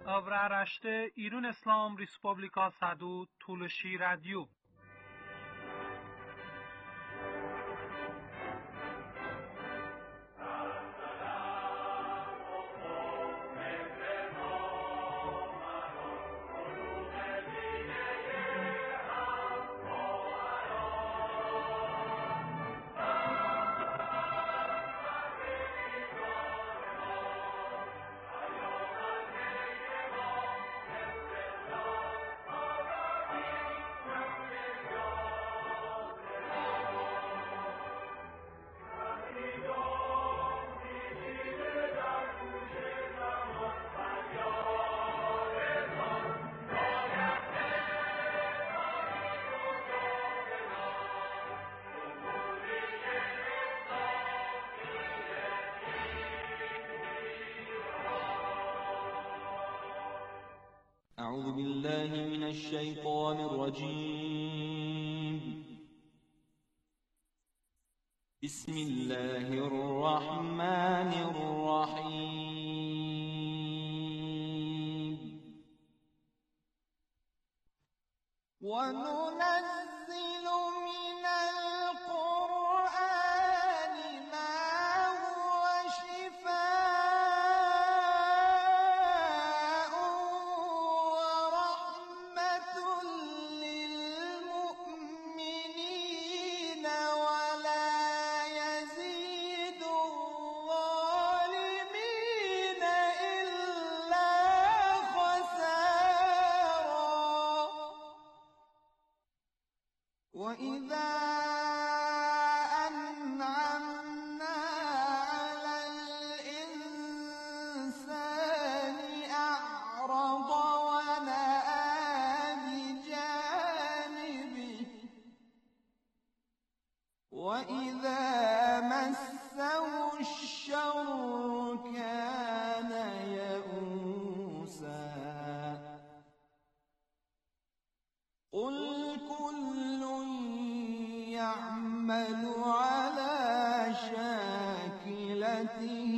Avraaraşte İrun İslam Respublika Sadu Tuluşi Radyo. أعوذ بالله من الشيطان الرجيم. بسم الله الرحمن الرحيم. وننزل من القرآن ما هو شفاء ورحمة للمؤمنين ولا يزيد الظالمين إلا خسارا. وإذا أنعمنا على الإنسان أعرض ونأى بجانبه وإذا مسه الشر كان يئوسا. قل كل يعمل على شاكلته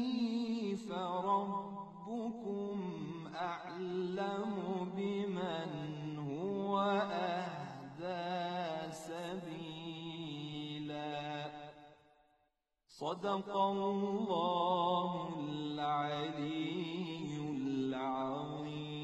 فربكم أعلم بمن هو أهدى سبيلا. صدق الله العلي العظيم.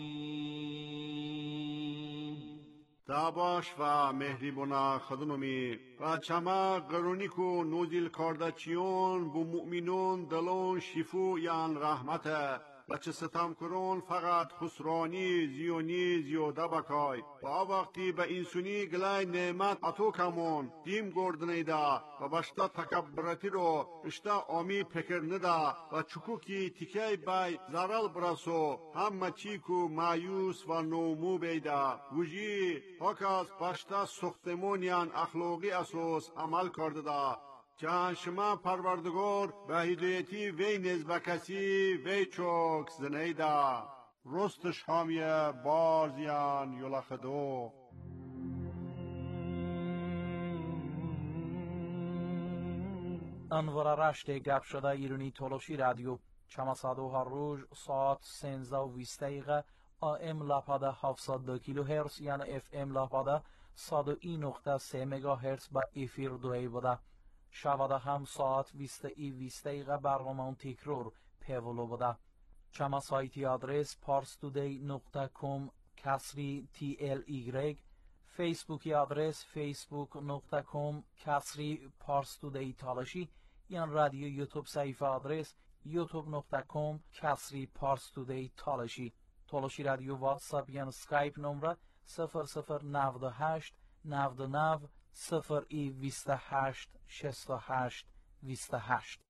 تاباش و مهریبونا خدممی و چما قرونیکو نوزیل کاردچیون بو مؤمنون دلون شفو یان رحمته و چه ستم کرون فقط خسرانی زیونی زیوده بکای و وقتی به اینسونی گلای نعمت اتو کمون دیم گردنیده و بشتا تکبرتی رو اشتا آمی پکر نده و چکوکی تیکی بای زرال برسو همه چیکو مایوس و نومو بیده وجی حکاز بشتا سختمونیان اخلاقی اساس عمل کرده ده جان شما پروردگار به هدایتی وی نزد کسی وی چوک زنیده رستش حامیه بارزیان یلخدو. انوار رشت گپ شده ایرانی تولوشی رادیو چما سادو هر روز ساعت 13:20 دقیقه AM لاپاده 702 کیلو هرتز یعنی FM لاپاده 101.3 مگا هرتز با افیر دوی بوده. شباده هم ساعت 20:20 دقیقه برنامه تکرار پیولو بوده. چما سایتی آدرس parstoday.com کسری TLY، فیسبوکی آدرس facebook.com کسری parstoday تالاشی، یعنی رادیو یوتیوب صفحه آدرس youtube.com کسری parstoday تالاشی. تالاشی رادیو واتساپ یعنی سکایپ نمره 0098 99 028 68 28.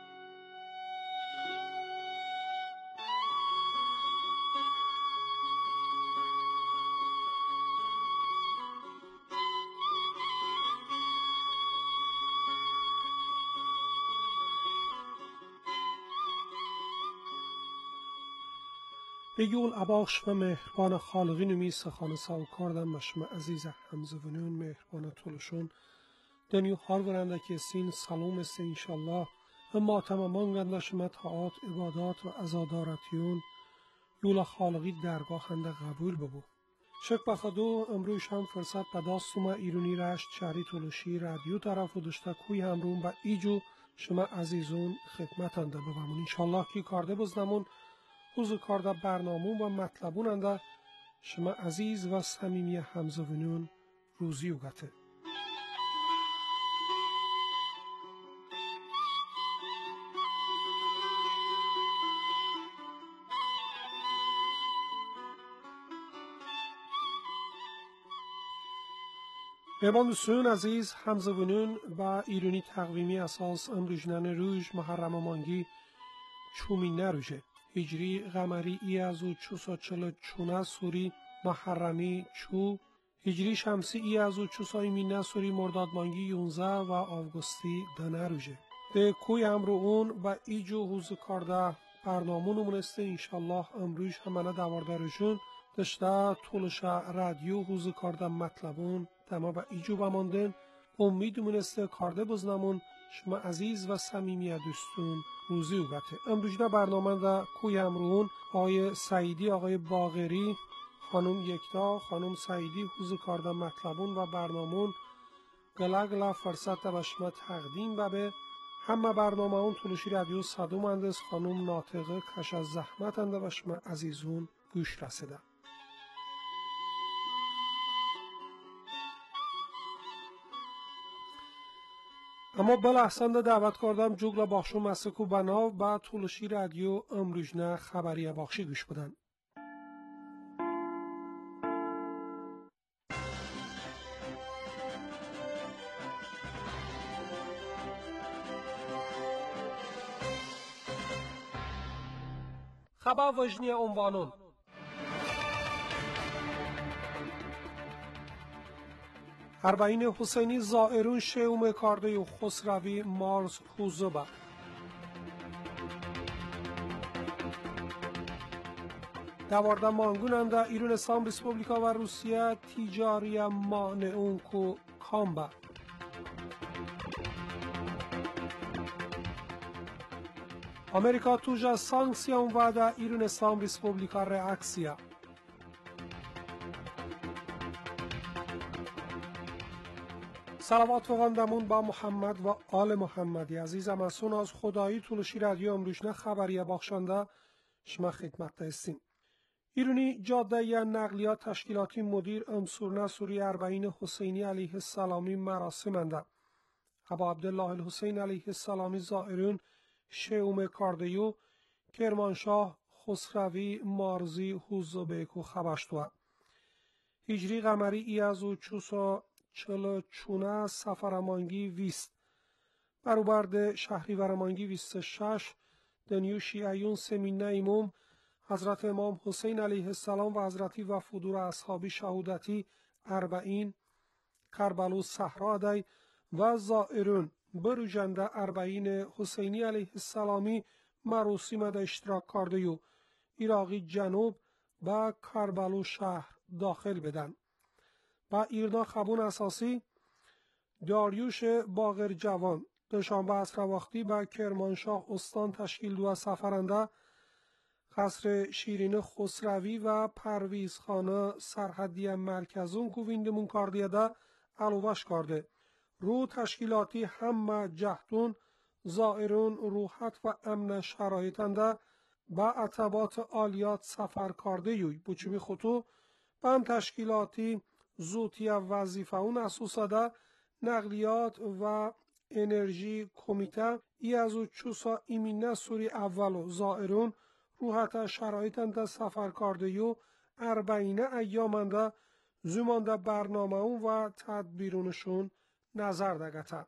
بگول اباخش و مهربان خالقی نمی سخانه ساو کردم مشما عزیز همزبونون مهربان طولشون دنیو هار برنده که سین سلام است انشالله و ما تمامان گندش متحات عبادات و ازادارتیون یولا خالقی درگاه هنده قبول ببو. شک بخدو امروز هم فرصت به داستوما ایرونی رشت شهری تولوشی رادیو طرف و داشته کوی همرون با ایجو شما عزیزون خدمت انده ببمون. انشالله که کارده بزنمون حوز کارده برنامون و مطلبون انده شما عزیز و صمیمی همزونون روزی و گته. مهمان سون عزیز همزونون با ایرانی تقویمی اساس امروجنان روز محرم مانگی چومینه روژه هجری قمری ای از او 444 سوری محرمی چو هجری شمسی ای از او 400 سوری مرداد مانگی 11 و آوگوستی دانه روژه ده کوی همرو اون و ایجو حوز کارده برنامون مونسته انشالله امروز همانه دوارده روشون داشته طولشه رادیو حوز کارده مطلبون تما و ایجو بماندن امید مونسته کارده بزنمون شما عزیز و صمیمی دوستون روزی و گته. امروز برنامه دا کوی همرون آقای سعیدی، آقای باقری، خانم یکتا، خانم سعیدی حوز کارده مطلبون و برنامون گلا فرصت دا شما تقدیم به همه برنامه اون طولشی رادیو صدوم اندز خانم ناطقه کش از زحمت انده و شما عزیزون گوش رسیده. اما بلا احسان دا دعوت کردم جوگلا باخشو مسکو بناو با طولشی رادیو امروجنه خبری باخشی گوش بدن. خبر وجنی عنوانون اربعین حسینی زائرون شیوم کارده و خسروی مارز حوزبه دوارده مانگون هم در ایران اسلام ریسپوبلیکا و روسیه تیجاری مانعون کو کامبه امریکا توجه سانکسیون و در ایران اسلام ریسپوبلیکا رئاکسیا صلوات فغاندمون با محمد و آل محمدی عزیزم از سون از خدایی طولشی رادیو امروشنه خبریه باخشانده شما خدمت هستیم. ایرونی جاده یا نقلیات تشکیلاتی مدیر امسورنه سوری اربعین حسینی علیه السلامی مراسم انده. ابا عبدالله الحسین علیه السلامی زائرون شیوم کاردیو کرمانشاه خسروی مارزی حوزبیکو خبشتوه. هجری قمری ای از او 444 سفرمانگی ویست بروبرد شهری ورمانگی 26 دنیو شیعیون سمینه ایموم حضرت امام حسین علیه السلام و حضرتی و فدور اصحابی شهودتی اربعین کربلو صحرا دی و زائرون بروجنده اربعین حسینی علیه السلامی مراسم دا اشتراک کرده و عراقی جنوب با کربلو شهر داخل بدن. با ایرنا خبون اساسی داریوش باقر جوان دوشنبه عصر وقتی با کرمانشاه استان تشکیل دو سفرنده قصر شیرین خسروی و پرویزخانه سرحدی مرکزون کوویندمون کاردیه ده علوش کرده. رو تشکیلاتی همه جهتون زائرون روحت و امن شرایطنده با عتبات آلیات سفر کرده یوی بچومی خطو بان تشکیلاتی زوتی وظیفه اون اساساده نقلیات و انرژی کمیته ای از او چوسا ایمینه سوری اولو زائرون روحت شرایطنده سفر کرده یو اربعینه ایامنده زمانده برنامه اون و تدبیرونشون نظر دگته.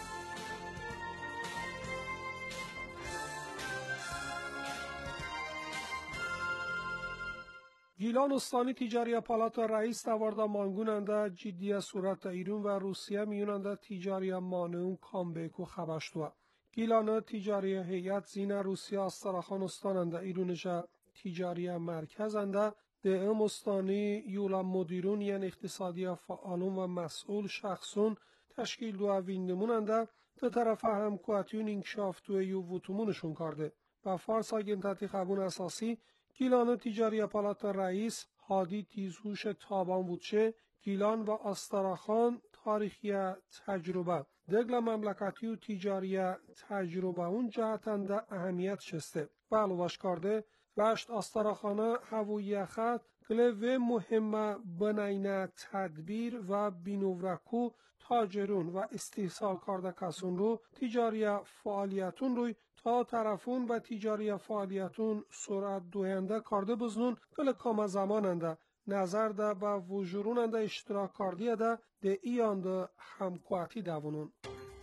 گیلان استانی تیجاری پالات رئیس دوارده مانگوننده جدی صورت ایران و روسیه میوننده تیجاری مانون کامبیکو خبشتوه. گیلان تیجاری هیئت زین روسیه استراخان استاننده ایرونجا تیجاری مرکزنده دهم استانی یولا مدیرون یعنی اقتصادی فعالون و مسئول شخصون تشکیل دو ویندموننده دو طرف هم کواتیون انکشاف دو یو وطومونشون کرده. و فارس آگنتاتی خبون اساسی گیلان تیجاری پالات رئیس هادی تیزهوش تابان بودشه گیلان و آستراخان تاریخی تجربه دگل مملکتی و تیجاری تجربه اون جهتنده اهمیت شسته بلوش کرده رشت آستراخانه هوایی خط گله مهمه بنین تدبیر و بینورکو تاجرون و استحصال کرده کسون رو تیجاری فعالیتون روی تا طرفون و تیجاری فعالیتون سرعت دوینده کرده بزنون گله کام زماننده نظر ده با وجوروننده اشتراک کردیه ده ایان ده همکواتی دوونون.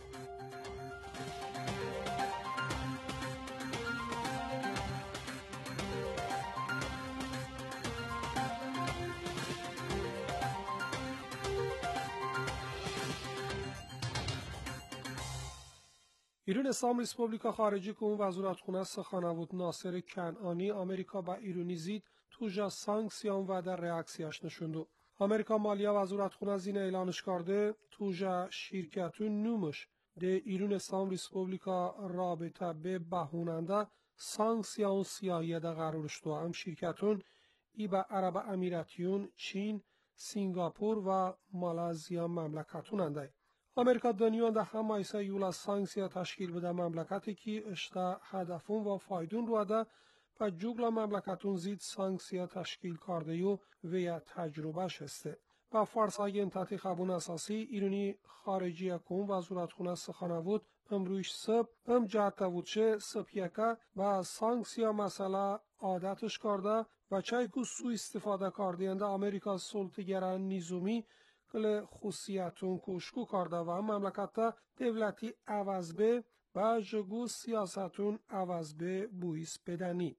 ایران اسلام ریسپوبلیکا خارجی که اون وزارتخونه سخنوود ناصر کنعانی آمریکا با ایرانی زید توجا سانکسیون و در ریاکسیاش نشوندو. آمریکا مالیا وزارتخونه زین اعلانش کرده توجا شرکتون نومش ده ایران اسلام ریسپوبلیکا رابطه به بهوننده سانکسیون سیاهی ده قرارش دو. هم شرکتون ای با عرب امیراتیون، چین، سنگاپور و مالزیا مملکتون انده. آمریکا دنیان ده همایسه یولا سانکسیا تشکیل بده مملکتی که اشتا هدفون و فایدون رو ده و جوگلا مملکتون زید سانکسیا تشکیل کرده یو ویا تجربه شسته. و فرسای انتاتی خبون اساسی ایرانی خارجی کن وزارتخونه سخنوود امرویش سب جهت بودشه سپیکه و سانکسیا مسئله عادتش کرده و چای که سو استفاده کردینده آمریکا سلطگران نیزومی کل خصوصیتون کشکو کرده و مملکت دولتی عوض به و جگو سیاستون عوض به بویس بدنی.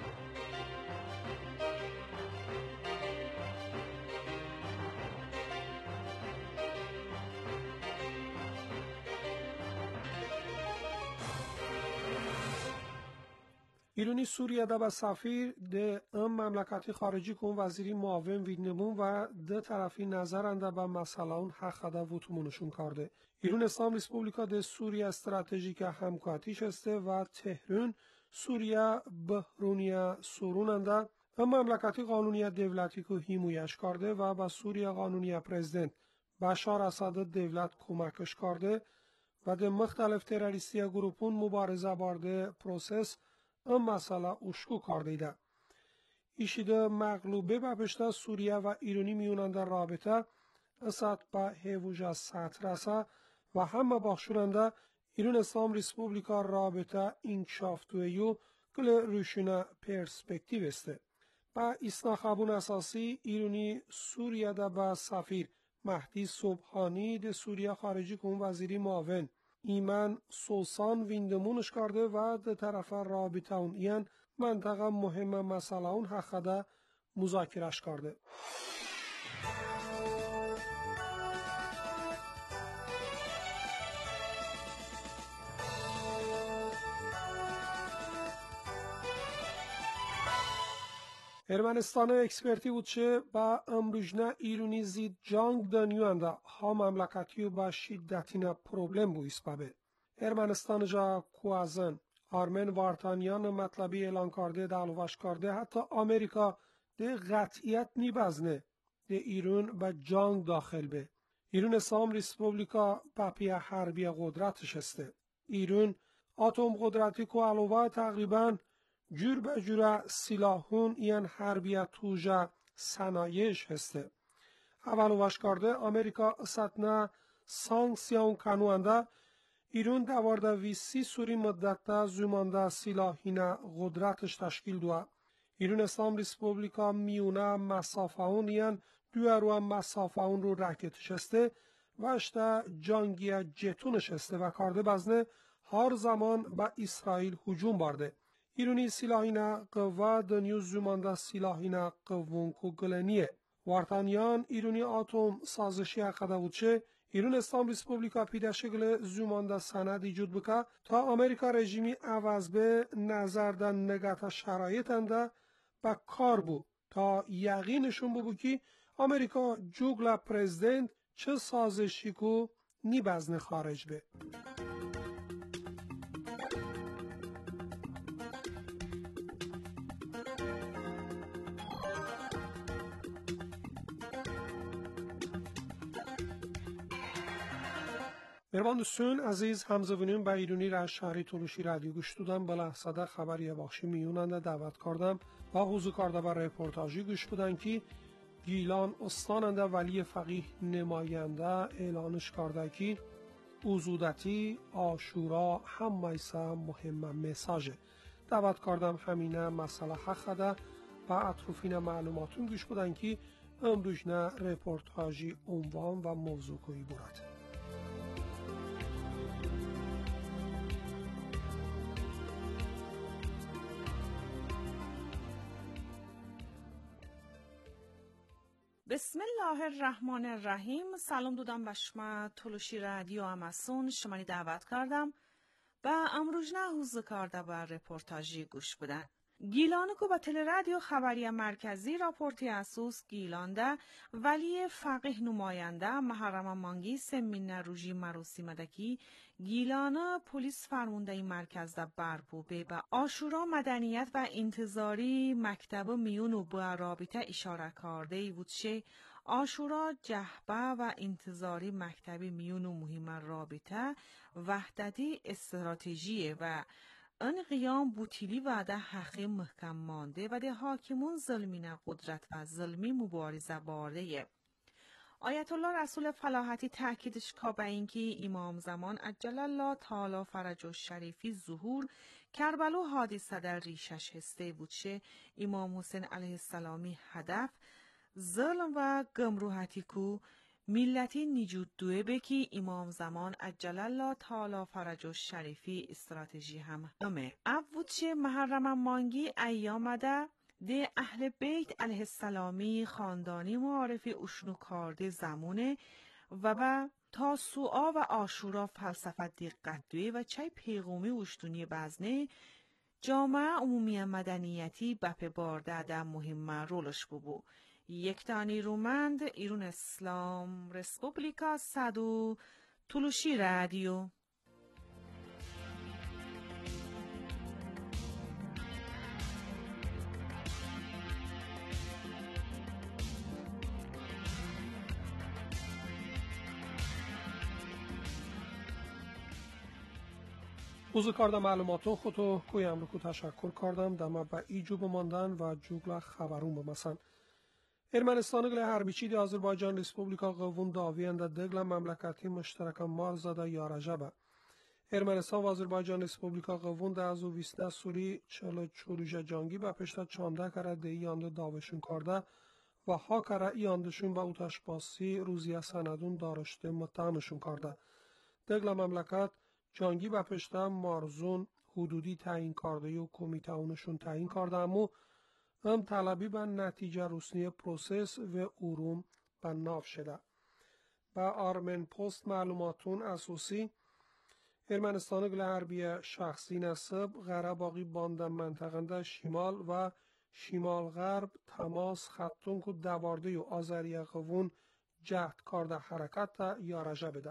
ایرانی سوریه ده به سفیر ده مملکتی خارجی کن وزیری معاون ویدنمون و ده طرفی نظرنده به مسئله اون حق ده وطمونشون کرده. ایران اسلام ریسپوبلیکا ده سوریه استراتژیک همکاتیش هسته و تهران سوریه بحرونیه سوروننده مملکتی قانونی دولتی که حمایت کرده و به سوریه قانونی پرزیدنت بشار اسد دولت کمکش کرده و ده مختلف تروریستی گروپون مبارزه بارده پروسس مسئله اشکو کردیده. ایشیده مغلوبه و پشتا سوریه و ایرانی میوننده رابطه اسد با هیوجا سطر رسه و همه بخشوننده ایران اسلام ریسپوبلیکا رابطه انکشافتویو کل روشونه پرسپکتیو استه. با اسنا خبون اساسی ایرانی سوریه ده با سفیر مهدی صبحانی ده سوریه خارجی کن وزیری معاون ایمن سوسان ویندمونش کرده و ده طرف رابطه اون این منطقه مهم مسئله اون حق ده مذاکرش کرده. ارمنستان اکسپرتی بود چه با امروجنه ایرونی زید جانگ دنیوانده ها مملکتی و با شدتین پروبلم بو اسبابه. ارمنستان جا کوازن آرمن وارتانیان مطلبی اعلان کرده دعوش کرده حتی آمریکا ده قطعیت نیبزنه ده ایران با جانگ داخل به. ایران اسلام ریسپوبلیکا پاپی حربی قدرتش هسته. ایران اتم قدرتی که علاوه تقریباً جور به جور سلاحون این حربیت توجه صنایش هسته. اول وش کرده امریکا ستنه سانکسیون کنوانده ایران دوارده وی 30 سوری مدت زمانده سلاحین قدرتش تشکیل دوه. ایران اسلام ریسپوبلیکا میونه مسافه اون این دوارو مسافه اون رو رکتش هسته و اشته جانگی جتونش هسته و کرده بزنه هر زمان با اسرائیل هجوم برده. ایرانی سلاحین قوه دنیو زمانده سلاحین قوون کو گلنیه. وارتانیان ایرانی آتوم سازشی حقده بود چه ایران اسلام ریسپوبلیکا پیده شکل زمانده سند ایجود بکه تا امریکا رژیمی عوض به نظر دن نگات شرایط انده با کار بو تا یقینشون بو که امریکا جوگلا پرزیدنت چه سازشی کو نیبزن خارج به. Mervan Düsün, aziz hamzavinin به ایرانی را شهری تولوشی رادیو گوش دادم. به لحظه خبری بخشی میوننده دعوت کردم و حضور کرده بر رپورتاجی گوش بودن که گیلان استاننده ولی فقیه نماینده اعلانش کرده که اوزودتی آشورا همیسا مهم مساجه. دعوت کردم همینه مسئله حق و اطرافین معلوماتون گوش بودن که امروز نه رپورتاجی عنوان و موضوع کوی برد. بسم الله الرحمن الرحیم. سلام دادم به شما تولوشی رادیو اماسون شمانی دعوت کردم و امروز نه حوزه کرده بر رپورتاجی گوش بدن. گیلانه که به تل رادیو خبری مرکزی راپورتی اسوس گیلانده ولی فقیه نماینده محرم مانگی سمین روژی مروسی مدکی گیلانه پلیس فرمونده مرکز ده برپوبه به آشورا مدنیت و انتظاری مکتب میونو به رابطه اشاره کرده بود شه آشورا جهبه و انتظاری مکتبی میونو مهم رابطه وحدتی استراتژیه و این قیام بوتیلی وعده حقی محکم مانده و ده حاکمون ظلمین قدرت و ظلمی مبارزه بارده. آیت الله رسول فلاحتی تأکیدش که به اینکه امام زمان عجل الله تعالی فرج شریفی ظهور کربلا حادثه در ریشش هسته بودشه امام حسین علیه السلامی هدف ظلم و گمروهتی کو ملتی نجود دوه بکی امام زمان عجل الله تعالی فرج شریفی استراتژی همه ابودشه محرم مانگی ایامده ده اهل بیت علیه السلامی خاندانی معارفی اشنو کارده زمونه و با تا سوعا و آشورا فلسفه دقت دوی و چای پیغومی اشتونی بزنه جامعه عمومی مدنیتی بپ بارده ده مهم رولش ببو. یک تانی رومند ایرون اسلام رسپوبلیکا صدو تولوشی رادیو. حوزه کردم معلوماتون خودو کویم رو تشکر کردم دم به ایجو بماندن و جوگل خبرون بمسن. ارمنستان گل هربیچی دی آذربایجان ریسپوبلیکا قوون داویند دگل مملکتی مشترک مار زده یا رجبه. ارمنستان و آذربایجان ریسپوبلیکا قوون ده از ویسته سوری چلو چوروژه جانگی به پشت چانده کره ده ایانده داوشون کرده و ها کره ایاندشون به اوتش باسی روزیه سندون دارشته متهمشون کرده. دگل مملکت جانگی به پشت مارزون حدودی تعیین کرده و کمیته اونشون تعیین کرده امو هم طلبی به نتیجه رسنی پروسس و اروم به ناف شده. به آرمن پست معلوماتون اساسی ارمنستان گل حربی شخصی نسب غره باقی باندن منطقه شمال و شمال غرب تماس خطون که دوارده و آذریه قوون جهد کرده حرکت یا رجه بده.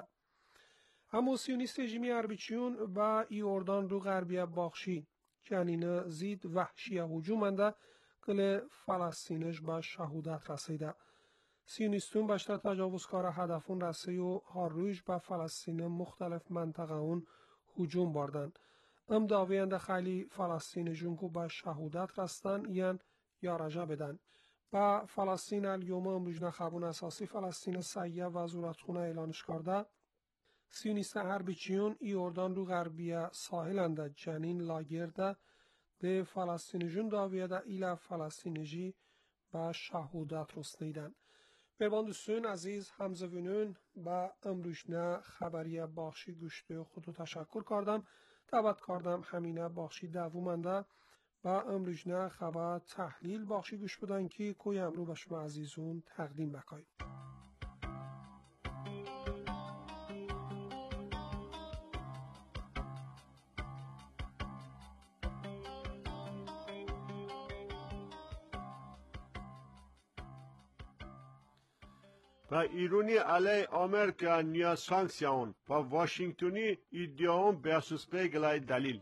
همو سیونیست رژیمی اربیچیون با ایوردان رو غربی باخشی جنین زید وحشی هجومنده کل فلسطینش به شهودت رسیده. سیونیستون بیشتر تجاوزکار هدفون رسی و هر روز به فلسطین مختلف منطقه اون هجوم بردن. ام داویند خیلی فلسطینیشون که به شهودت رستن یا رجا بدن. با فلسطین الیوم امروز نخبون اساسی فلسطین سیه وزارتخونه اعلانش کرده. سیونیست هربیچیون ایوردان رو غربی ساحلنده جنین لاگرده ده فلسطینیجون داویده ایل فلسطینیجی به شهودت رسنیدن. برباندوستون عزیز همزوینون با امروزنه خبری باخشی گوشته خودو تشکر کردم. دعوت کردم همینه باخشی دوومنده با امروزنه خبر تحلیل باخشی گوش بدن که کوی امرو به شما عزیزون تقدیم بکاییم. و ایرانی علیه آمریکا نیا سانکسیون و واشنگتنی ایدیاون به اساس گلای دلیل.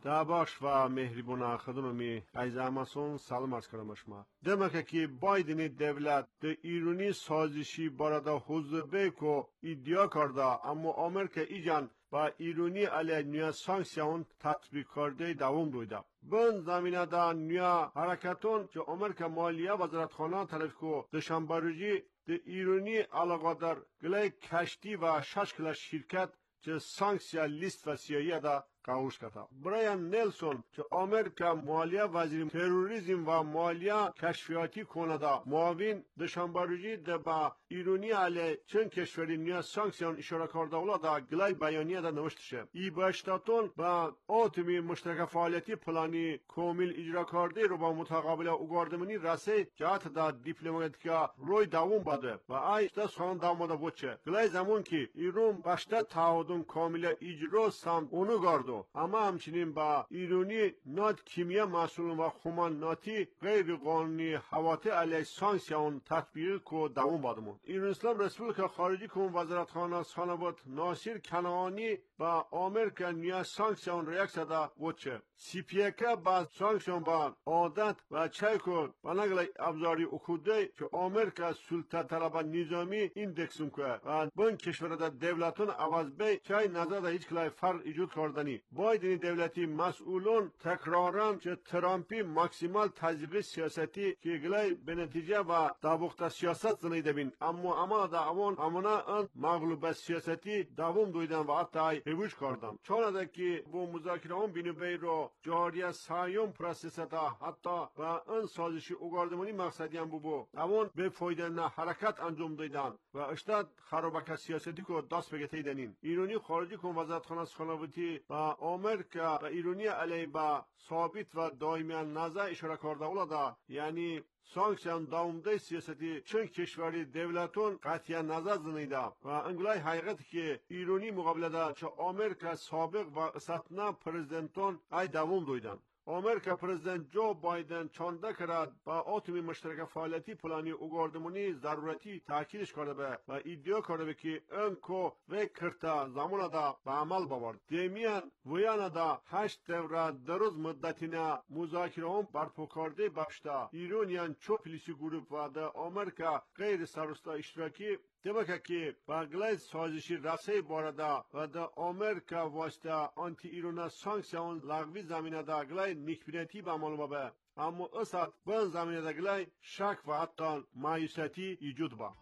داباش و مهربون خدممی از اماسون سلام عرض کردم شما. دمکه که بایدن دولت ده ایرانی سازشی برادا حضور کو ایدیا کرده، اما آمریکا ایجان با ایرانی علیه نیا سانکسیون تطبیق کرده دوام دویده. بن زمینه دا نیا حرکتون که آمریکا مالیه وزارتخانه طرف کو دوشنبه روزی ده ایرانی علاقه در گله کشتی و 6 کلا شرکت که سانکسیا لیست و سیایی دا کاوش کرده. برایان نیلسون که آمریکا مالیه وزیر تروریسم و مالیه کشفیاتی کننده معاون دوشنبه روزی با ایرانی علیه چند کشوری نیا سانکسیون اشاره کرده ولی گلای بیانیه دا نوشته شه. ای باشتاتون با آتمی مشترک فعالیتی پلانی کامل اجرا کرده رو با متقابل اوگاردمانی رسه جهت دا دیپلماتیکا روی دوام بده و ای دا سخن داماده بوچه. گلای زمان که ایران باشتا تعهدون کامل اجرا سام اونو گردو، اما همچنین با ایرانی ناد کیمیا مسئول و خماناتی غیر قانونی حواته علیه سانکسیون تطبیق کو دوام بادمون. ایران اسلام رسپوبلیکا خارجی کن وزارتخانه ساناباد ناصر کنعانی با آمریکا نیا سانکسیون ریاکسه دا وچه. CPK با سانکسیون با عادت و چایکو و نگلی ابزاری اکوده که آمریکا سلطه طلب نظامی ایندکسون که و بین کشور دا دولتون عوض بی چای نظر دا هیچ کلای فرق ایجود کردنی. بایدن دولتی مسئولون تکرارن که ترامپی ماکسیمال تزریق سیاستی که گلای به نتیجه و دابخت سیاست زنیده بین، اما دا امونا ان مغلوب سیاستی دوام دویدن و حتی هیوش کردن. چون اده که با مذاکره هم بینو بی رو جاری سایون پروسس دا حتی و ان سازشی اوگاردمانی مقصدی هم بو اون به فایده نه حرکت انجام دادن و اشتاد خرابک سیاستی کو دست بگیتی دنین. ایرانی خارجی کن وزارتخانه سخنگوی و آمریکا و ایرانی علیه با ثابت و دائمی نظر اشاره کرده ولی یعنی سانکسیون داومده سیاستی چند کشوری دولتون قطعا نظر زنیده و انگلای حقیقت که ایرانی مقابله دا چه آمریکا سابق و اساتنا پرزیدنتون ای دوام دویدن. آمریکا پرزیدنت جو بایدن چانده کرد با آتمی مشترک فعالیتی پلانی اوگاردمانی ضرورتی تاکیدش کرده به و ایدیا کرده به که انکو و کرتا زمان دا به عمل بورد. دیمیان ویانا دا 8 دوره دروز مدتینا مذاکره هم برپا کرده باشتا ایرانیان چو پلیسی گروپ و دا آمریکا غیر سرستا اشتراکی دمکه که با گلای سازشی رسه بارده و دا آمریکا واسطه آنتی ایران سانکسیون لغوی زمینه دا گلای نیکبینتی به عمل به، اما اصد بین زمینه دا گلای شک و حتی مایوسیتی ایجود با.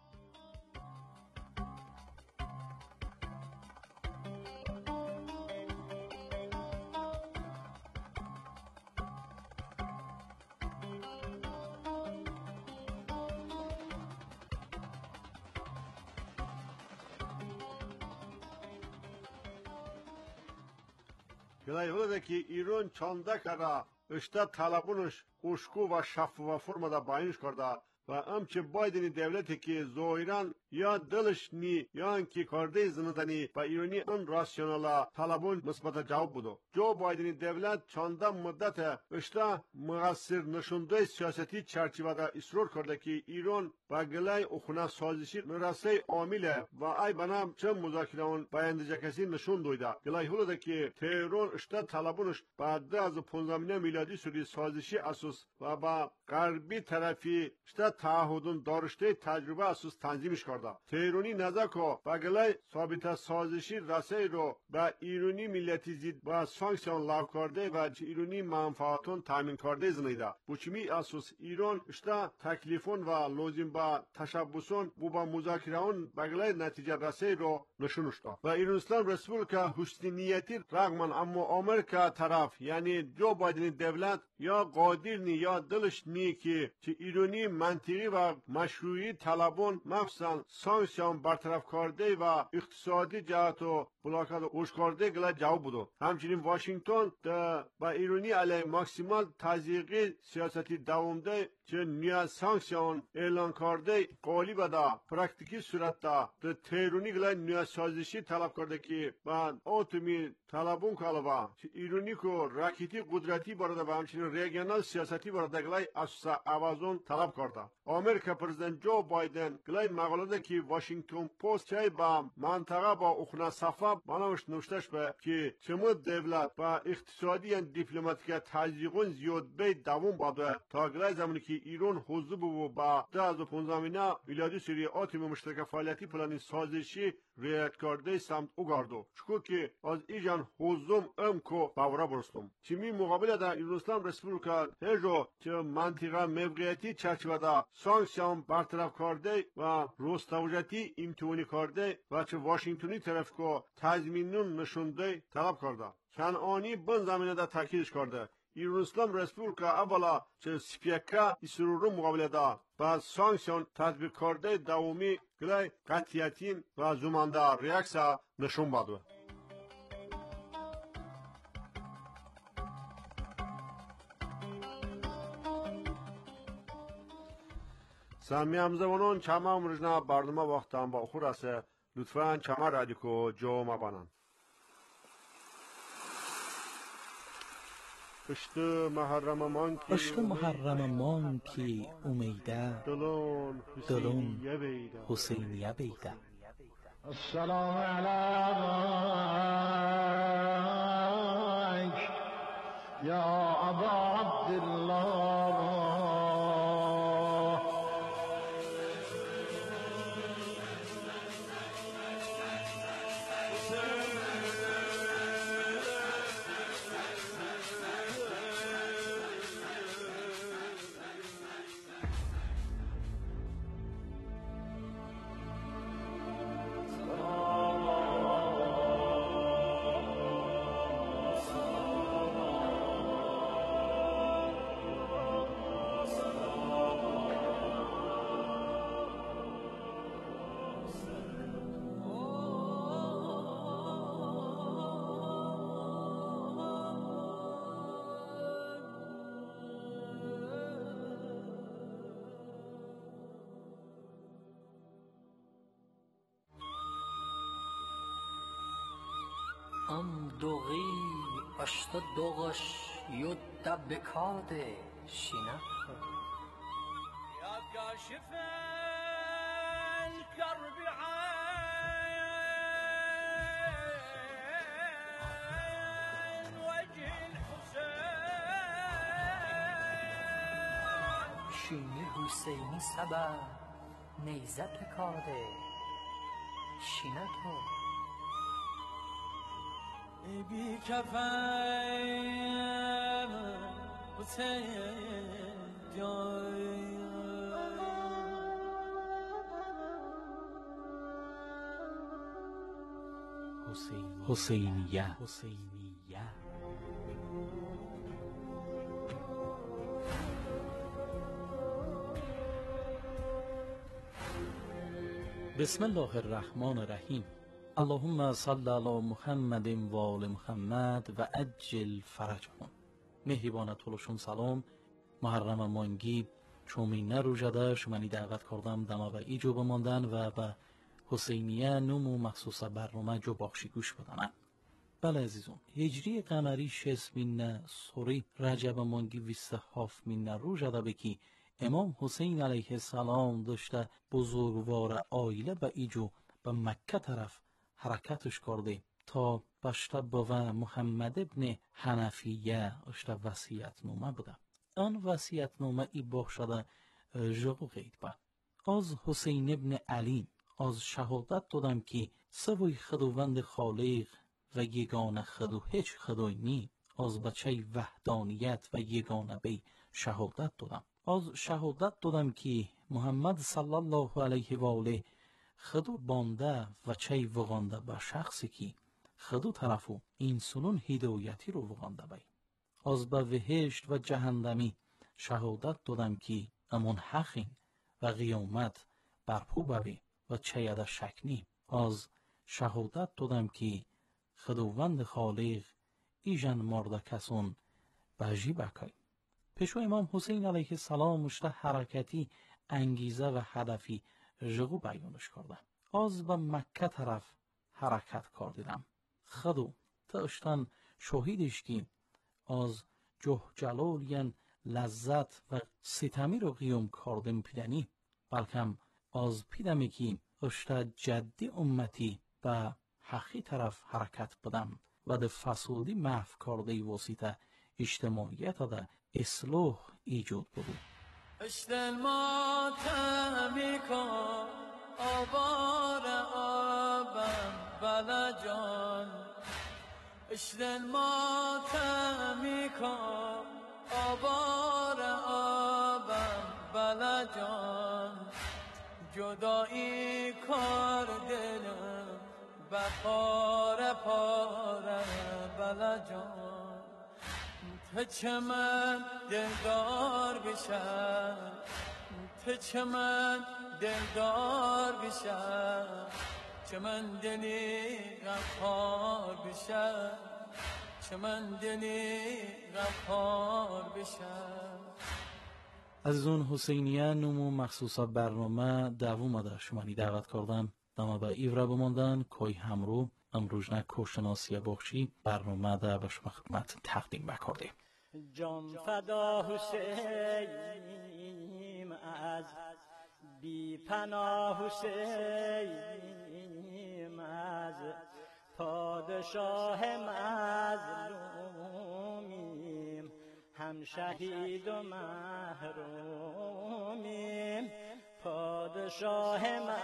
گلای ولی که ایران چانده کرده اشتا طلبونش اشکو و شفاف فرما دا باینش کرده و همچه بایدن دولتی که ظاهراً یا دلش نی یا انکی کرده زندانی و ایرانی ان راسیونالا طلبون مثبت جواب بودو. جو بایدن دولت چانده مدت اشتا مقصر نشونده سیاستی چرچیوه دا اصرار کرده که ایران و گلای اخونه سازشی نرسه عامله و ای بنام چه مذاکره اون باینده کسی نشون دویده. گلای هلوده که تهران اشتا طلبونش بعد از 15 میلادی سوری سازشی اساس و با غربی طرفی اشتا تعهدون دارشته تجربه اساس تنظیمش کرده. تهرانی نزاکو با گلای ثابت سازشی رسه رو با ایرانی ملتی زید با سانکسیون لاغو کرده و ایرانی منفعتون تامین کرده زنیده. بوچمی اساس ایران اشتا تکلیفون و لازم با تشبسون با مذاکره اون با گلای نتیجه رسه رو نشونش داد. و ایران اسلام رسپوبلیکا حسن نیتی رغم اما آمریکا طرف یعنی جو بایدن دولت یا قادر نی یا دلش نی که ایرانی منطقی و مشروعی طلبون مخصوصا سانکسیون برطرف کرده و اقتصادی جهت و بلاکاد اوش کرده گله جواب بودو. همچنین واشنگتن با ایرانی علیه ماکسیمال تزریقی سیاستی دوامده که نیا سانکسیون اعلان کرده قالی بدا پرکتیکی صورت دا تهرانی گله نیا سازشی طلب کرده که با آتمی طلبون کالبا که ایرانی کو راکیتی قدرتی برده و همچنین ریگنال سیاستی برده گله اساسا آوازون طلب کرده. آمریکا پرزیدنت جو بایدن گله مقاله که واشنگتن پست چای با منطقه با اخنا صفا ما بانوش نوشتش به که چمو دولت با اقتصادی دیپلماتیک تزریقون زیاد به دوام باده تا گره زمانی که ایران حضور و با 2015 میلادی سری آتم مشترک فعالیتی پلان سازشی ریت کرده سمت اوگاردو چکو که از ایجان حضوم امکو باورا برستم چمی مقابل در ایران رسپولیکا هجو که منطقه موقعیتی چرچوبه سانکسیون برطرف کرده و رستاوجتی امتحانی کرده و چه واشنگتنی طرف که تضمینون نشونده طلب کرده کنعانی بن زمینه در تاکیدش کرده ایران رسپولیکا اولا چه سپیکا ایسرورو مقابل ده و سانکسیون تطبیق کرده دوامی گلای قطعیتین و زمانده ریاکسا نشون باده سمی همزمانان چمه امروزنا برنامه وقتم با خور است لطفاً چمه رادیو جو مبانن اشت محرم مان کی امیده دلون حسینیه بیده السلام علیک یا ابا عبدالله ام دوغی اشت دوغش یود بکاده شینه یا کاشف الكرب عن وجه الحسين شینه حسینی سبا نیزه پکاده شینه تو بی کفن حسین جای حسینیه بسم الله الرحمن الرحیم اللهم صل علی محمد و آل محمد و عجل فرجهم. مهربان طولشون سلام محرم مانگی چومینه رو جده شمانی دعوت کردم دما و ایجو بماندن و به حسینیه نمو مخصوص برنامه جو باخشی گوش بدنن. بله عزیزون هجری قمری 6 مینه سوری رجب مانگی 27 مینه رو جده بکی امام حسین علیه السلام داشته بزرگوار آیله به ایجو به مکه طرف حرکتش کرده تا بشته با محمد ابن حنفیه اشته وصیت نامه بوده آن وصیت نامه ای بخشده جغو غید با از حسین ابن علی از شهادت دادم که سوی خداوند خالق و یگانه خدا هیچ خدای نی از بچه وحدانیت و یگانه بی شهادت دادم از شهادت دادم که محمد صلی الله علیه و آله خدو بانده و چی وغانده به شخصی که خدو طرفو این سنون هدایتی رو وغانده بی از به وحشت و جهندمی شهادت دادم که امون حقین و قیامت برپو ببی و چیده شکنی از شهادت دادم که خداوند خالق ایجن مرده کسون بجی بکی پیشو امام حسین علیه السلام مشته حرکتی انگیزه و هدفی جغو بیانش کرده از به مکه طرف حرکت کردیدم خدو تاشتن شاهیدش که از جه جلالین لذت و ستمی رو قیام کردم پیدنی بلکم از پیدمی که اشته جدی امتی به حقی طرف حرکت بدم و ده فسودی محو کرده واسطه اجتماعیت ده اصلاح ایجاد بود. اشتل ماتمی کن آبار آبم بلا جان اشتل ماتمی کن آبار آبم بلا جان جدایی کار دلم بپاره پاره بلا جان تو چه من دلدار بشم تو چه من دلدار بشم چه من دلی غمخوار بشم چه من دلی غمخوار بشم. از اون حسینیه نمو مخصوصا برنامه دوام ده شمانی دعوت کردن دما به ایوره بماندن کوی همرو امروزنه کوشناسی بخشی برنامه ده به شما خدمت تقدیم بکرده. جان فدا حسین از بی پناه حسین از پادشاه مظلومیم هم شهید و محرومیم پادشاه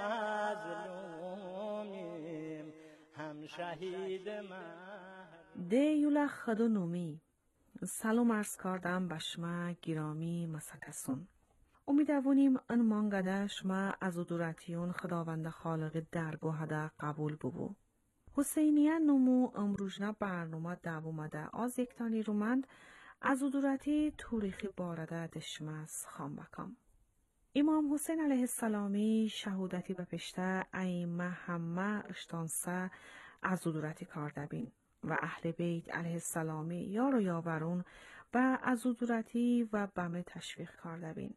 مظلومیم هم شهید محرومیم. دیوله خدو نومی سلام عرض کردم به شما گرامی مسکسون. امیدواریم ان مانگده شما از ادورتیون خداوند خالق درگاه ده قبول ببو. حسینیه نمو امروزنه برنامه دوامده از یکتانی رومند از ادورتی تاریخی بارده دشمس خان بکم. امام حسین علیه السلامی شهودتی به پشته ائمه همه اشتانسه از ادورتی کرده بین و اهل بیت علیه السلامی یار و یاورون و از ادورتی و بمه تشویق کرده بین.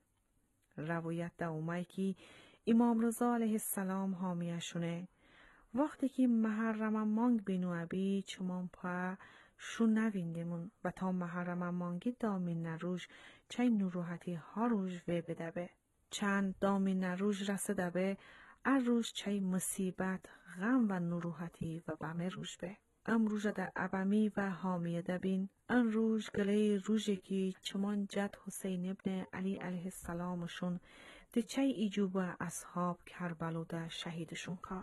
روایت دومه که امام رضا علیه السلام حامیشونه وقتی که محرم مانگ بینو ابی چمان پا شو نویندمون و تا محرم مانگی دامین نروژ چای نروحتی ها روژ و بدبه چند دامین نروژ رسده به ار روژ چای مصیبت غم و نروحتی و بمه روژ به امروز در ابمی و حامیه دبین ان روژ گله روژی که چمان جد حسین ابن علی علیه السلامشون ده چای ایجوب اصحاب کربلو ده شهیدشون که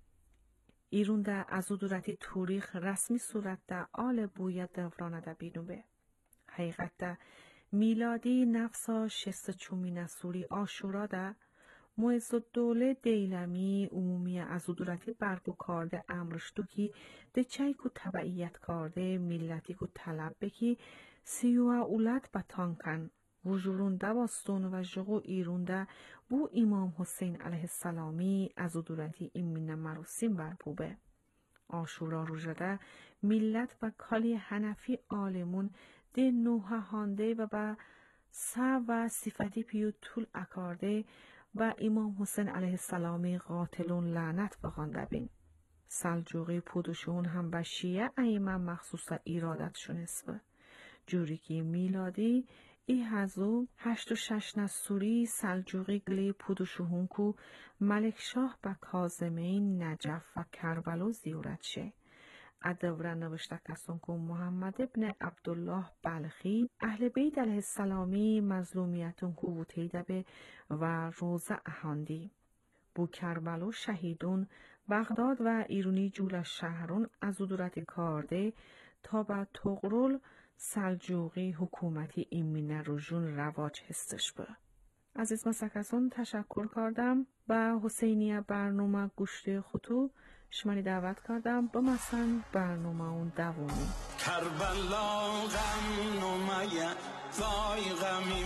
ایرون ده از ادورتی تاریخ رسمی صورت ده آل بویت دورانه ده بینو به حقیقت ده میلادی نفسا شست چومین سوری آشورا ده معز الدوله دیلمی عمومی از ادورتی برگو کرده امرشتو که ده چای کو تبعیت کرده ملتی کو طلب بکی سیوه اولاد بطانکن وجورون ده باستون و جغو ایرون ده بو امام حسین علیه السلامی از ادورتی ایمین مراسم برپوبه. آشورا روژده ملت و کالی حنفی آلمون ده نوحه هانده و با سا و صفتی پیو طول اکارده و امام حسین علیه السلامی قاتلون لعنت بخوانده بین. سلجوقی پودشون هم به شیعه ائمه مخصوصا ایرادت شونسبه. جوری که میلادی ای هزو 86 نسوری سلجوقی گلی پودشون کو ملک شاه با کاظمین نجف و کربلو زیارت شه. ادوره نوشته کسان که محمد ابن عبدالله بلخی اهل بیت علیه السلامی مظلومیتون کو بوتیده به و روزه اهاندی. بو کربلو شهیدون بغداد و ایرونی جول شهرون از ادورت کارده تا به تغرل سلجوقی حکومتی ایمین رجون رواج هستش به. عزیز مسکسون تشکر کردم و حسینیه برنامه گوشت خطو شمانی دعوت کردم با مثلا برنامه اون دومی کربلا غم نمایه وای غمی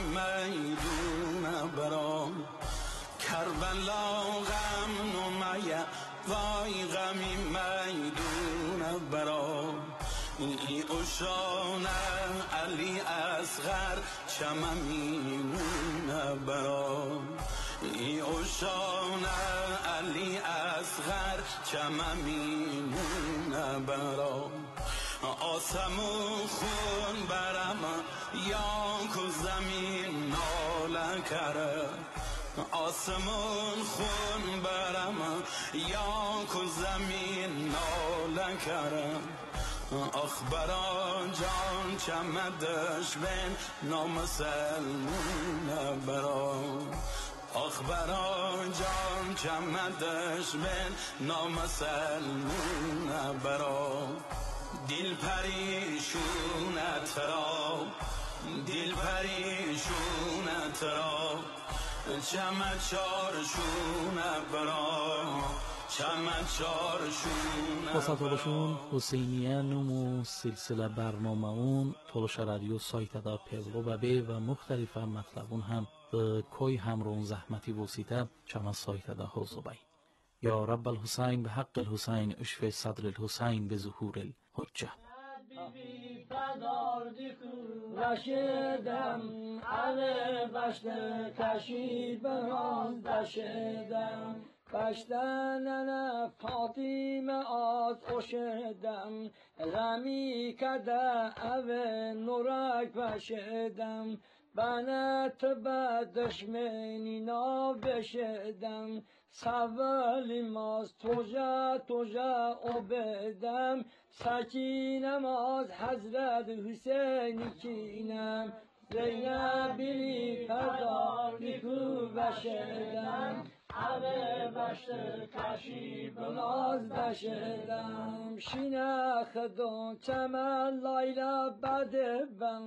میدون برام کربلا غم نمایه وای غمی میدون برام ای اشانه علی اصغر چمه میمونه برام ای اشانه علی اصغر چمه میمونه برام آسمو خون برم یا که زمین ناله کره آسمون خون برم یا که زمین ناله کرم آخ برا جان چمدش بین نامسلمون برا آخ برا جان چمدش بین نامسلمون برا دل پریشونت را دل پریشونت را Посадолушун ҳусейниянуму силсила барномаун толоша радио сойтада певлобабе ва мухталифа матлабун ҳам кой ҳамрон заҳмати восита чама сойтада ҳозубай ё раббал ҳусайн биҳаққил ҳусайн ушфи садрил ҳусайн бизуҳурил ҳуҷҷа رشیدم همه بشت کشید به راز دشیدم بشتن فاطمه آز خوشیدم غمی کده او نورک بشیدم بنت به دشمنی نابشیدم سوالی ماز توجه عبیدم سکینم از حضرت حسین کینم زینبی پدار نیکو بشیدم همه بشت کشی به ناز بشیدم شینخدون چمن لایلا بده بن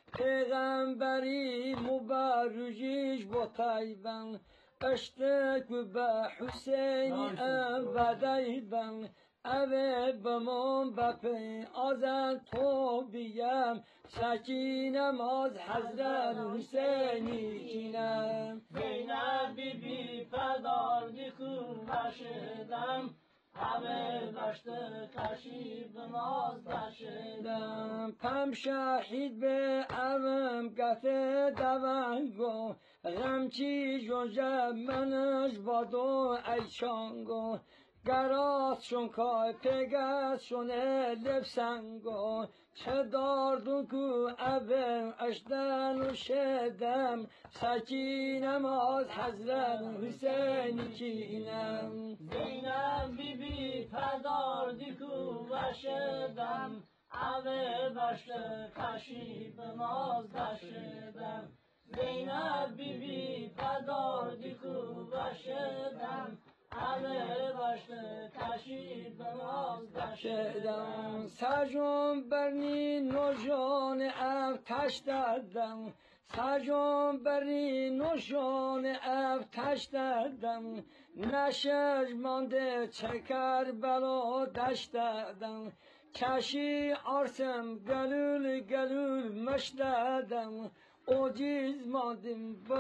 پیغمبری مبارجیش با تایبن اشتک به حسینی ابدی بن اوه بمون بپی آزن تو بیم سکینم از حضرت حسینی کینم زینب بی بی پدار نیکو بشیدم همه بشت کشی به ناز بشیدم پم شهید به اوم گته دوانگو غمچی جوجه منش بادو ایچانگو گراز شون کای پگاز شونه لبسنگو چه داردون کو ابم اشتن و شدم سکینم از حضرت حسینی کینم زینب بی بی پدار دیکو بشدم اوه بشت کشی به ناز بشدم زینب بی بی پدار دیکو بشدم همه بشت کشید به ناز بشیدم سجون برنی نوشان افتش دادم سجون برنی نوشان افتش دادم نشج مانده چکر بلا دشت دادم کشی آرسم گلول مشدادم اوجیز ماندیم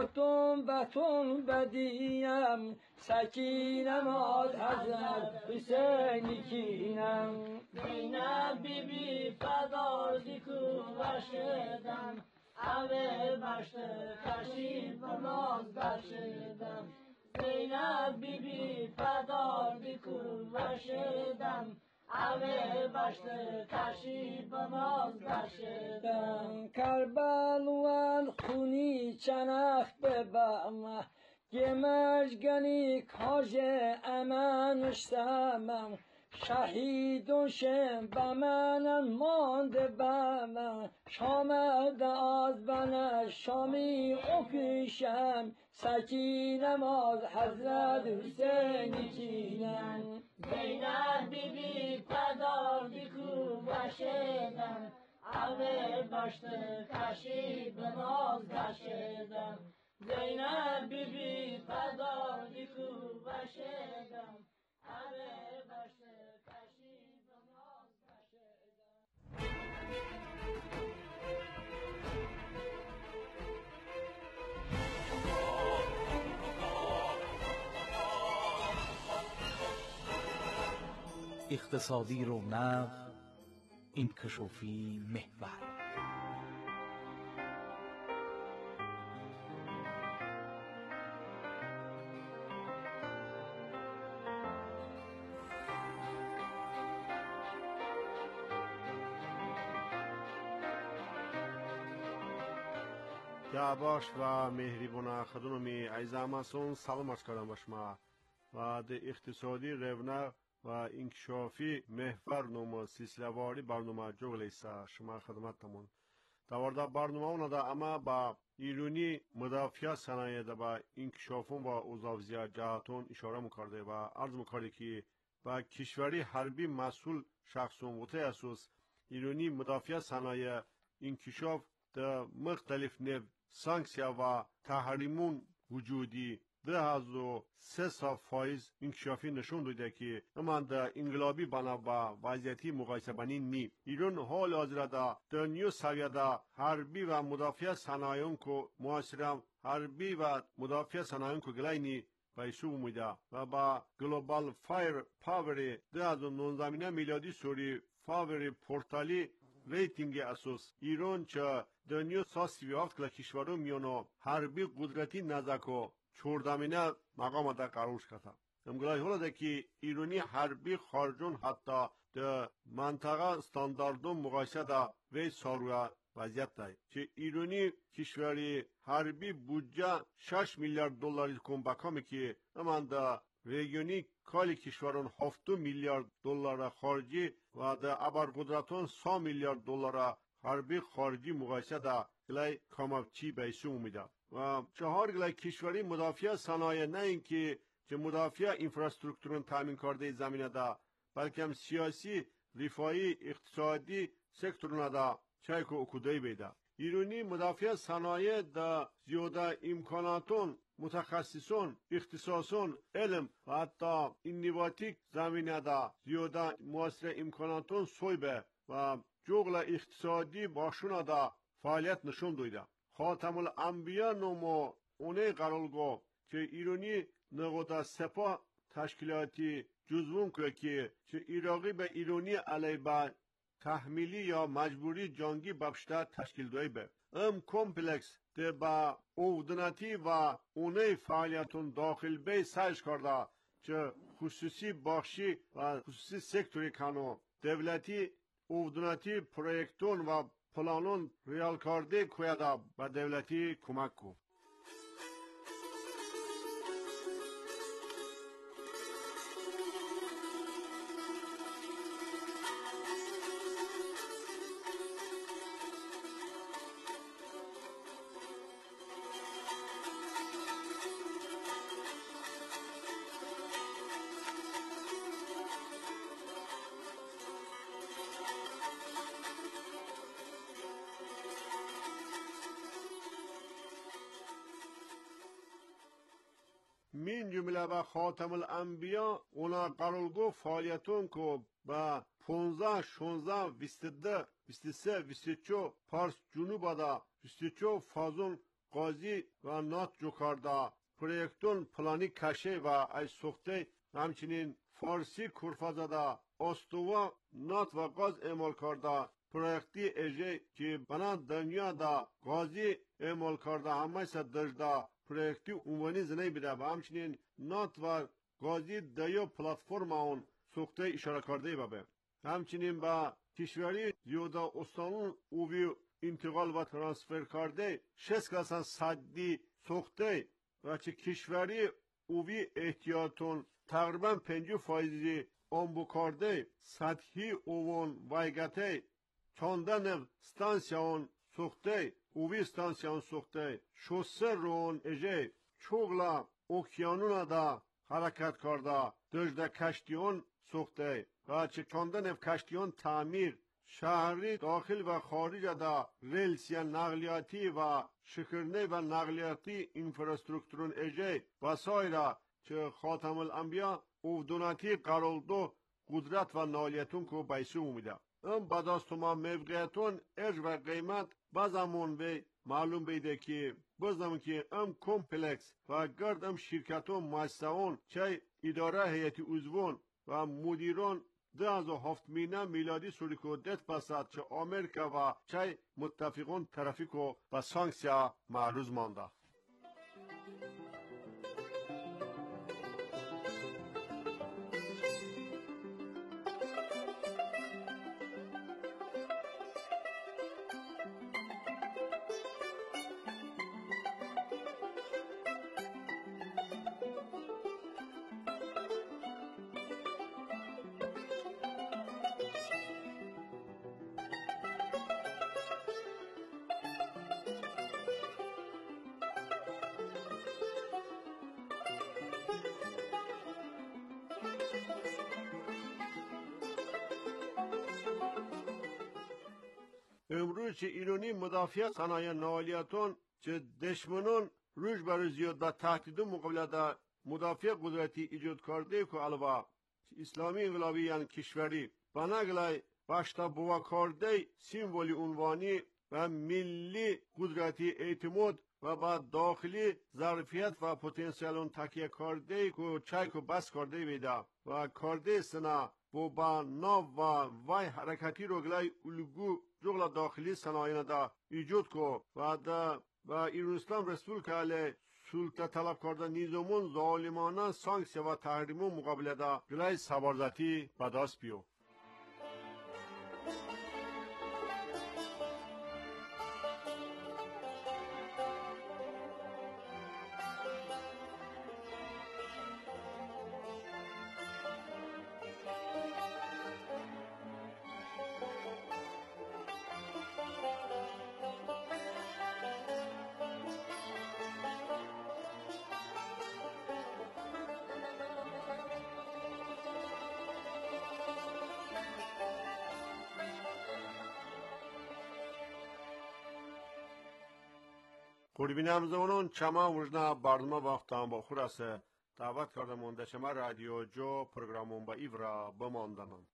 بطن بدیم سکینم از حضرت حسینی کینم زینب بی بی پدار دیکو بشیدم اوه بشت کشید به ناز بشیدم زینب بی بی پدار دیکو بشیدم اوه بشت کشید به ناز بشیدم کربلوان خونی چنخ ببم گمشگنی کاج امنشتمم شهیدون شم بمنن مانده بمن شامد از بنش شامی اکشم سکینم از حضرت حسینی کینم زینب بی بی پدار دیکو بشیدم اوه بشت کشید به ناز بشیدم زینب بی بی پدار دیکو بشیدم اوه بشت کشید به ناز بشیدم اقتصادی رونق انکشافی محور دعواش و مهریبونه خدمت عزیزمسون سلام عرض کردم به شما و در اقتصادی رونق و انکشافی محور نوم سلسله‌واری برنامه جوگلیسا شما خدمتتون دوارده برنامه اونا دا اما با ایرانی مدافع صنایع دا با انکشافون و اوزاوزیا جهاتون اشاره میکرده و عرض میکرده که با کشوری حربی مسئول شخصون وطه اساس ایرانی مدافع صنایع انکشاف دا مختلف نو سانکسیا و تحریمون وجودی 2003% انکشافی نشون داده که اما در انقلابی بنا با وضعیتی مقایسه بنین می ایران حال حاضر در نیو سویه در حربی و مدافع صنایعون کو معاصرم حربی و مدافع صنایعون کو گلاینی بایسو میده و با گلوبال فایر پاور 2019 میلادی سوری فاور پورتالی ریتینگ اساس ایران چه دنیا ساسی وقت که کشورو میانو حربی قدرتی نزدیکو چوردامینه مقام دا قرار کرده. امگلای حالا که ایرانی حربی خارجون حتی در منطقه استانداردون مقایسه دا وی ساروی وضعیت دای. چه ایرانی کشوری حربی بودجه 6 میلیارد دلاری کمبکامی که امان دا ریگیونی کالی کشوران 7 میلیارد دلار خارجی و در ابرقدرتان 100 میلیارد دلار حربی خارجی مقایسه دا گلای کامابچی بیسو میده. و 4 گلای کشوری مدافع صنایع نه اینکه چه مدافع انفراستراکچورن تامین کرده زمینه دا بلکه هم سیاسی، رفاهی، اقتصادی سکتورنا دا چای کو اکودای بیده. ایرانی مدافع صنایع دا زیاده امکاناتون متخصصون، اختصاصون، علم و حتی اینواتیک زمینه دا زیاده معاصر امکاناتون سویبه و جغل اقتصادی باشون دا فعالیت نشون دویده. خاتم الانبیا نومو اونه قرارگاه که ایرانی نقطه سپاه تشکیلاتی جزوون که چه ایراقی به ایرانی علیه به تحمیلی یا مجبوری جنگی بپشته تشکیل دوی به کمپلکس ده با اودناتی و اونه فعالیتون داخل به سرش کرده چه خصوصی بخشی و خصوصی سکتوری کنو دولتی اودناتی پرویکتون و پلانون ریال کرده کویده به دولتی کمک کو. من جمله و خاتم الانبیا اونا قرارگاه فعالیتون که با 15 16 22 23 24 پارس جنوب دا 24 فازون قاضی و نات جو کرده پرویکتون پلانی کشه و از سخته همچنین فارسی کرفازه دا استوا نات و گاز اعمال کرده پرویکتی اجه که بنا دنیا دا غازی اعمال کرده همه سا دجده پرویکتی عنوانی زنی بیده و همچنین نات و غازی دیو پلاتفورم اون سخته اشاره کرده بابه. همچنین با کشوری زیاده استانون اوی انتقال و ترانسفر کرده 6 کلاسان صدی سخته و چه کشوری اوی احتیاطون تقریبا 50% آنبو کرده سطحی اوون وایگته چاندن ستانسیون سخته اوی ستانسیون سخته شوسه رون اجه چوغلا اوکیانون دا حرکت کرده دجده کشتیون سخته و چه چاندن کشتیون تعمیر شهری داخل و خارج دا ریلسی نقلیاتی و شکرنه و نقلیاتی انفراستراکتورون اجه و سایره چه خاتم الانبیا اودوناتی قرالدو قدرت و نالیتون که بیسو اومیده ام بداستما موقعیتون اج و قیمت بازمون به معلوم بیده که بازمون که ام کمپلکس و گرد ام شرکتون مؤسسون چه اداره هیئتی عضوون و مدیران 2007 میلادی سوری که دت پسد چه آمریکا و چه متفقون طرفی که به سانکسیا معروض مانده. امروز چه ایرانی مدافع صنایع نالیاتون چه دشمنون روز بر زیاده تهدید مقابل مدافع قدرتی ایجاد کرده که علاوه اسلامی انقلابی یعنی کشوری بناگلای باشتا بوا کرده سیمبولی عنوانی و ملی قدرتی اعتماد و با داخلی ظرفیت و پتانسیل تکیه کرده که چای که بس کرده بیده و کرده سنا با ناو و وای حرکتی رو گلای الگو جغل داخلی صنایع دا ایجاد که و ایران اسلام رسپولیک علی سلطه طلب کرده نیزمون ظالمانه سانکسیا و تحریمون مقابل دا گلای سوارزتی بدست بیو. قربین همزمانان چما وجنا برنامه وقتان با خور است دعوت کرده مونده شما رادیو جو پروگرامون با ایورا بماندنان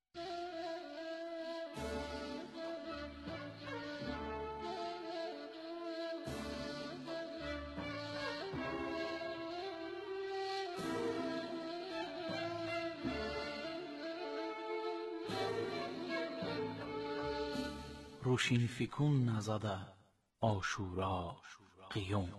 روشین فکون نزده آشورا قیوم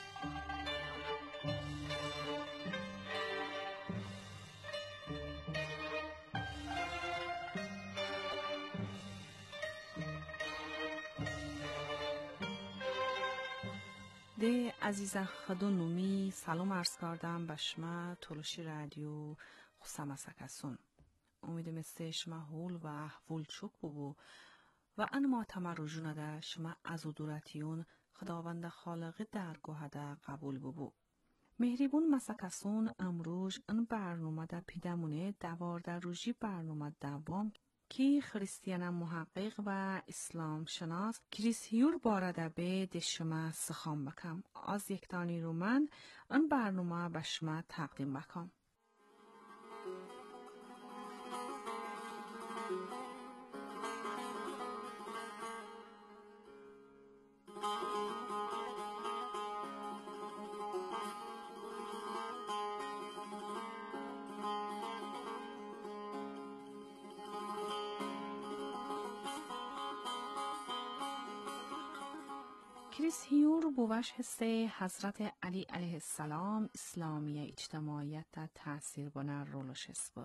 ده عزیزان خدا نومی سلام عرض کردم به شما تلوشی رادیو خسما سکسون. امیدم است شما حول و احوال چوک بو و انما تمرجون ده شما از دورتیون خداوند خالق درگاه ده قبول بو. مهریبون مسکسون امروز ان برنامه ده پیدمونه 12 روزی برنامه دوام کی خریستیان محقق و اسلام شناس کریس هیور بارده به دشما سخام بکم. از یکتانی رو من ان برنامه به شما تقدیم بکم. کریس هیور بوش حسه حضرت علی علیه السلام اسلامی اجتماعیت تا تأثیر بنا رولش اسبه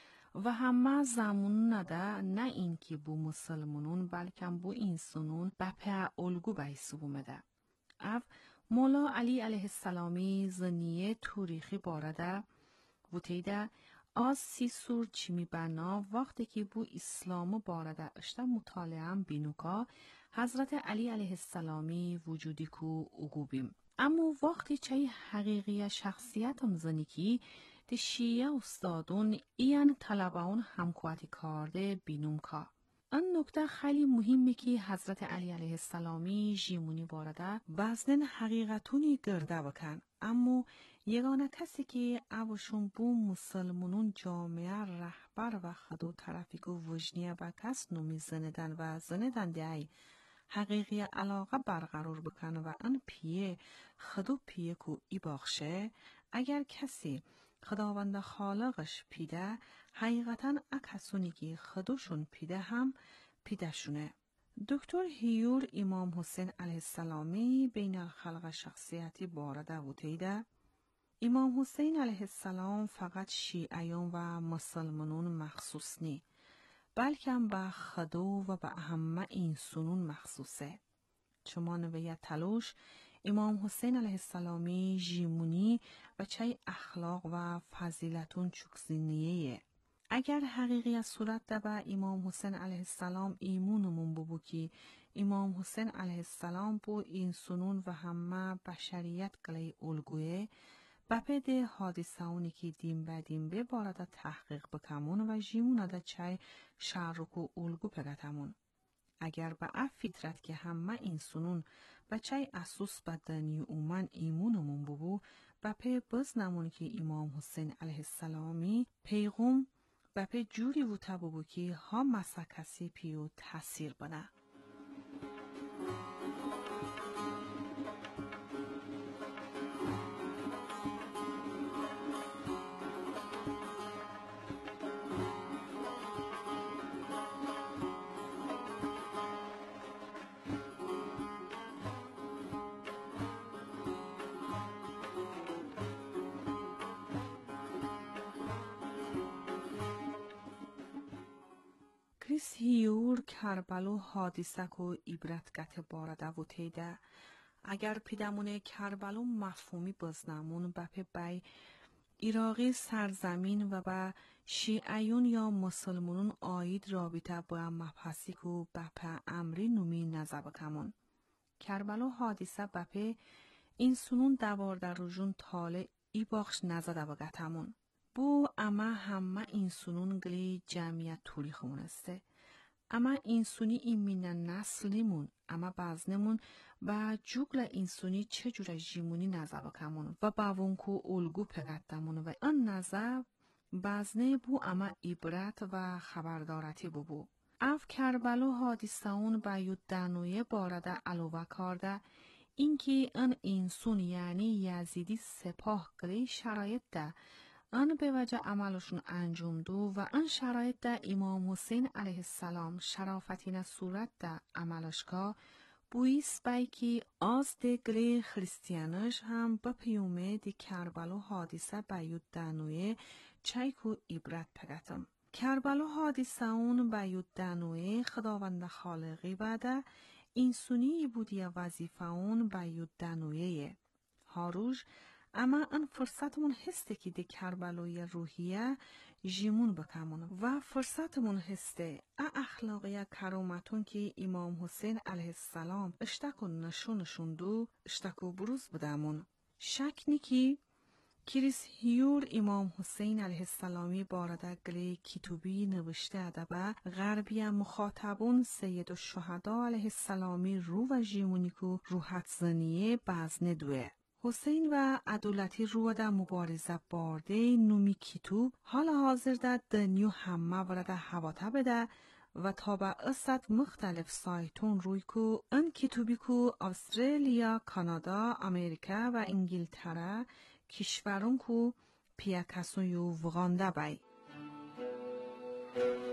و همه زمون نده نه این که بو مسلمانون بلکه بو انسانون بپه الگو بایسو بومده. او مولا علی علیه السلامی زنیه تاریخی بارده بوتیده از سی سور چیمی بنا وقتی که بو اسلام بارده اشتا مطالعه بینوکا حضرت علی علیه السلامی وجودی کو اگوبیم. اما وقتی چه حقیقی شخصیت زنی که ده شیعه استادون این طلبان همکواتی کرده بینوم که این نکته خیلی مهمه که حضرت علی علیه السلامی جیمونی بارده بزنن حقیقتونی گرده بکن. اما یگانه کسی که اوشون بو مسلمانون جامعه رهبر و خدو طرفی و وجنیه و کس نومی زندن و زندن دیای حقیقی علاقه برقرار بکن و ان پیه خدو پیه کو ای باخشه اگر کسی خداوند خالقش پیده حقیقتا اکسونی که خدوشون پیده هم پیده شونه. دکتر هیور امام حسین علیه السلامی بین الخلق شخصیتی بارده بوتیده امام حسین علیه السلام فقط شیعیان و مسلمانون مخصوص نی بلکه به خدو و به همه انسانون مخصوصه. چما نویت تلوش امام حسین علیه السلامی جیمونی و چه اخلاق و فضیلتون چکزینیه. اگر حقیقی از صورت ده به امام حسین علیه السلام ایمونمون ببو که امام حسین علیه السلام بو انسانون و همه بشریت گلی الگوه بپده حادثهونی که دیم به دیم به بارده تحقیق بکمون و جیمون ده چه شرک و الگو پگتمون. اگر به اف فطرت که همه انسانون بچه اسوس به دنیا اومن ایمونمون ببو و پی بز نمون که امام حسین علیه السلامی پیغم و پی جوری و تبو که ها مسکسی پیو تاثیر بنا. کریس هیور کربلو حادثه و عبرتگت بارده و تیده اگر پیدمون کربلو مفهومی بزنمون بپی بای عراقی سرزمین و با شیعیون یا مسلمونون آید رابطه با مبحثی که بپی امری نومی نزبکمون. کربلو حادثه بپی این سنون دوار در رجون تاله ای باخش نزده و گتمون. بو اما همه این سنون گلی جمعیت تولی خمون استه. اما این سنی ایمین نسل نیمون. اما بازنمون با جوگل این سنی چه جور جیمونی نزبا کمون و باونکو الگو پگتمون و آن نزب بازنه بو اما عبرت و خبردارتی بو. اف کربلو حادثهون با یودنویه بارده علاوه کرده اینکه آن انسون یعنی یزیدی سپاه گلی شرایط ده آن به وجه عملشون انجام دو و آن شرایط ده امام حسین علیه السلام شرافتین صورت ده عملشکا بویس بای که آز ده گلی خریستیانش هم با پیومه دی کربلو حادثه بیود دنوی چایکو عبرت پگتم. کربلو حادثه اون بیود دنوی خداوند خالقی بده این سنی بودی وظیفه اون بیود دنویه. هاروش اما ان فرصتمون هسته که دی کربلوی روحیه جیمون بکمون و فرصتمون هسته اخلاقی کرامتون که امام حسین علیه السلام اشتکو نشونشون دو اشتکو بروز بدمون. شک نیکی کریس هیور امام حسین علیه السلامی بارده گلی کتوبی نوشته ادبه غربی مخاطبون سید الشهدا علیه السلامی رو و جیمونیکو روحت زنیه بازنه دوه. حسین و عدالتی رو در مبارزه بارده نومی کتوب حال حاضر در دنیو همه ورده حواته بده و تا به اصد مختلف سایتون روی که ان کتوبی که استرالیا، کانادا، امریکا و انگلتره کشورون که پیاکسون یو وغانده بای.